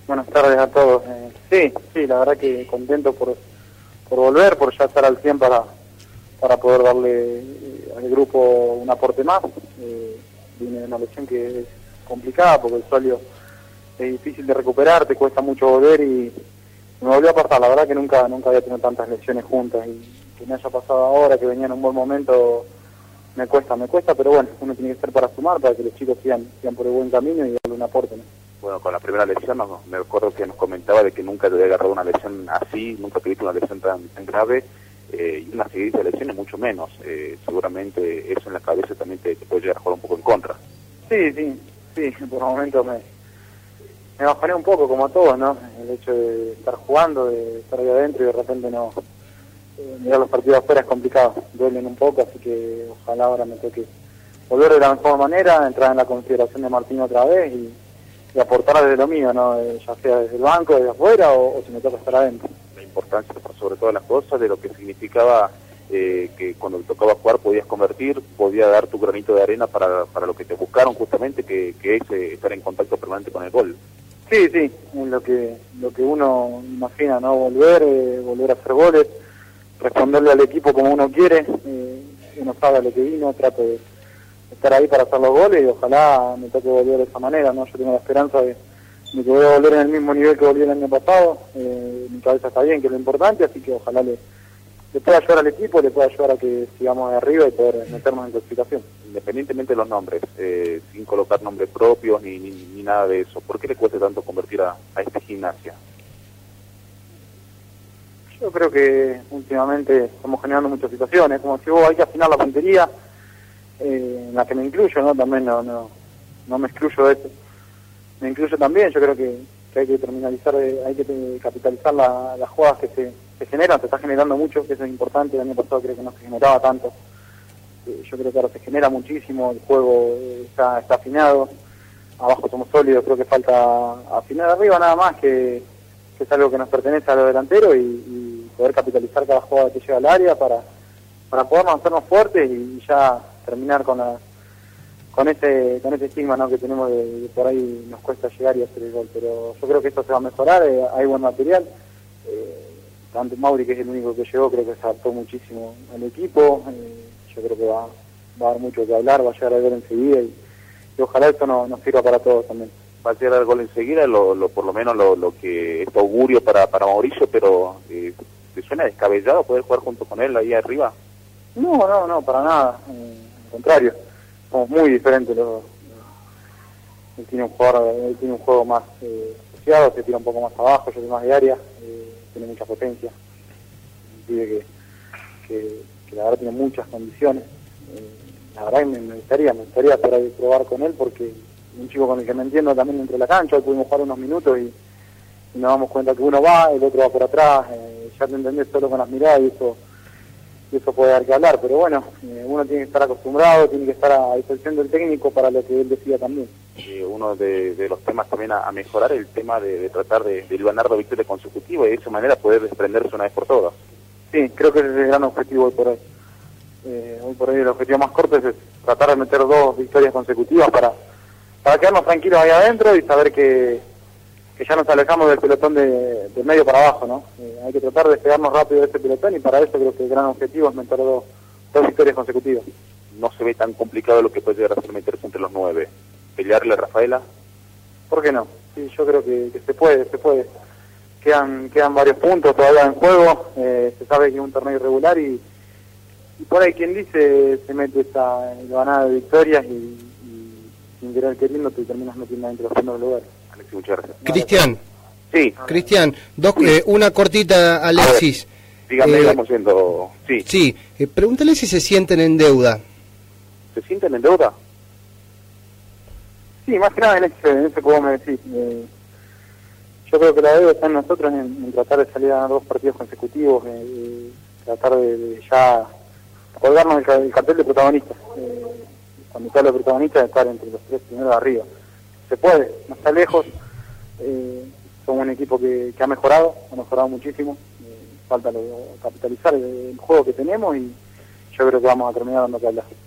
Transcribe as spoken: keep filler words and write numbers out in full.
Buenas tardes a todos. Eh, sí, sí, la verdad que contento por, por volver, por ya estar al cien para, para poder darle eh, al grupo un aporte más. Eh, viene de una lesión que es complicada porque el sóleo es difícil de recuperar, te cuesta mucho volver y me volvió a pasar. La verdad que nunca nunca había tenido tantas lesiones juntas y que me haya pasado ahora, que venía en un buen momento, me cuesta, me cuesta, pero bueno, uno tiene que ser para sumar, para que los chicos sigan, sigan por el buen camino y darle un aporte, ¿no? Bueno, con la primera lesión no, me acuerdo que nos comentaba de que nunca te había agarrado una lesión así, nunca tuviste una lesión tan, tan grave, eh, y una seguidilla de lesiones mucho menos. Eh, seguramente eso en la cabeza también te, te puede llegar a jugar un poco en contra. Sí, sí, sí, por momentos me, me bajoné un poco, como a todos, ¿no? El hecho de estar jugando, de estar ahí adentro y de repente no... Eh, mirar los partidos afuera es complicado, duelen un poco, así que ojalá ahora me toque volver de la mejor manera, entrar en la consideración de Martín otra vez y... y aportar desde lo mío, ¿no? Eh, ya sea desde el banco, desde afuera o, o si me toca estar adentro. La importancia, por sobre todas las cosas, de lo que significaba eh, que cuando te tocaba jugar podías convertir, podías dar tu granito de arena para, para lo que te buscaron justamente, que, que es eh, estar en contacto permanente con el gol. Sí, sí, es lo que, lo que uno imagina, ¿no? Volver, eh, volver a hacer goles, responderle al equipo como uno quiere, eh, uno sabe a lo que vino, trato de estar ahí para hacer los goles y ojalá me toque volver de esa manera, ¿no? Yo tengo la esperanza de, de que voy a volver en el mismo nivel que volví el año pasado, eh, mi cabeza está bien, que es lo importante, así que ojalá le, le pueda ayudar al equipo, le pueda ayudar a que sigamos de arriba y poder meternos en clasificación. Independientemente de los nombres, eh, sin colocar nombres propios ni, ni, ni nada de eso, ¿por qué le cuesta tanto convertir a, a esta Gimnasia? Yo creo que últimamente estamos generando muchas situaciones, como si vos hay que afinar la puntería, eh, en la que me incluyo, ¿no? También no, no, no me excluyo de eso. Me incluyo también, yo creo que, que hay que terminalizar, eh, hay que capitalizar la, las jugadas que se, se generan, se está generando mucho, que eso es importante. El año pasado creo que no se generaba tanto. Eh, yo creo que ahora se genera muchísimo, el juego eh, está, está afinado, abajo somos sólidos, creo que falta afinar arriba nada más, que, que es algo que nos pertenece a los delanteros y, y poder capitalizar cada jugada que llega al área para, para poder hacernos fuertes y ya terminar con la, con ese con ese estigma, ¿no? que tenemos de, de por ahí nos cuesta llegar y hacer el gol, pero yo creo que esto se va a mejorar, eh, hay buen material, eh, tanto Mauri, que es el único que llegó, creo que se adaptó muchísimo al equipo, eh, yo creo que va, va a haber mucho que hablar, va a llegar al gol enseguida y, y ojalá esto nos no sirva para todos también. Va a llegar al gol enseguida, lo, lo, por lo menos lo, lo que es augurio para, para Mauricio, pero eh, ¿te suena descabellado poder jugar junto con él ahí arriba? No, no, no, para nada. Eh, al contrario, somos muy diferentes. Los, los, él, tiene un jugador, él tiene un juego más eh, asociado, se tira un poco más abajo, yo soy más de área, eh, tiene mucha potencia, pide que, que, que la verdad tiene muchas condiciones. Eh, la verdad que me, me gustaría, me gustaría por ahí probar con él porque un chico con el que me entiendo también dentro de la cancha, hoy pudimos jugar unos minutos y, y nos damos cuenta que uno va, el otro va por atrás, eh, ya te entendés solo con las miradas y eso y eso puede dar que hablar, pero bueno, eh, uno tiene que estar acostumbrado, tiene que estar a disposición del técnico para lo que él decida también. Eh, uno de, de los temas también a, a mejorar el tema de, de tratar de, de ganar la victoria consecutiva y de esa manera poder desprenderse una vez por todas. Sí, creo que ese es el gran objetivo hoy por hoy. Eh, hoy por hoy el objetivo más corto es tratar de meter dos victorias consecutivas para, para quedarnos tranquilos ahí adentro y saber que, que ya nos alejamos del pelotón de, de medio para abajo, ¿no? Eh, hay que tratar de despegarnos rápido de este pelotón y para eso creo que el gran objetivo es meter dos, dos victorias consecutivas. No se ve tan complicado lo que puede llegar a ser meterse entre los nueve. ¿Pelearle a Rafaela? ¿Por qué no? Sí, yo creo que, que se puede, se puede. Quedan, quedan varios puntos todavía en juego, eh, se sabe que es un torneo irregular y, y por ahí quien dice se mete esa ganada de victorias y, y sin querer queriendo te terminas metiendo dentro de los primeros lugares. Alexis, muchas gracias. Cristian. Sí. Cristian, dos, eh, una cortita, Alexis. Dígame, eh, vamos yendo. Sí. Sí, eh, pregúntale si se sienten en deuda. ¿Se sienten en deuda? Sí, más que nada en ese, en ese como me decís. Eh, yo creo que la deuda está en nosotros en, en tratar de salir a dos partidos consecutivos, eh, eh, tratar de, de ya colgarnos el, el cartel de protagonistas. Eh, cuando está los protagonistas, de estar entre los tres primeros de arriba. Se puede, no está lejos. Eh, somos un equipo que, que ha mejorado, ha mejorado muchísimo. Eh, falta lo, capitalizar el, el juego que tenemos y yo creo que vamos a terminar dando que hablar.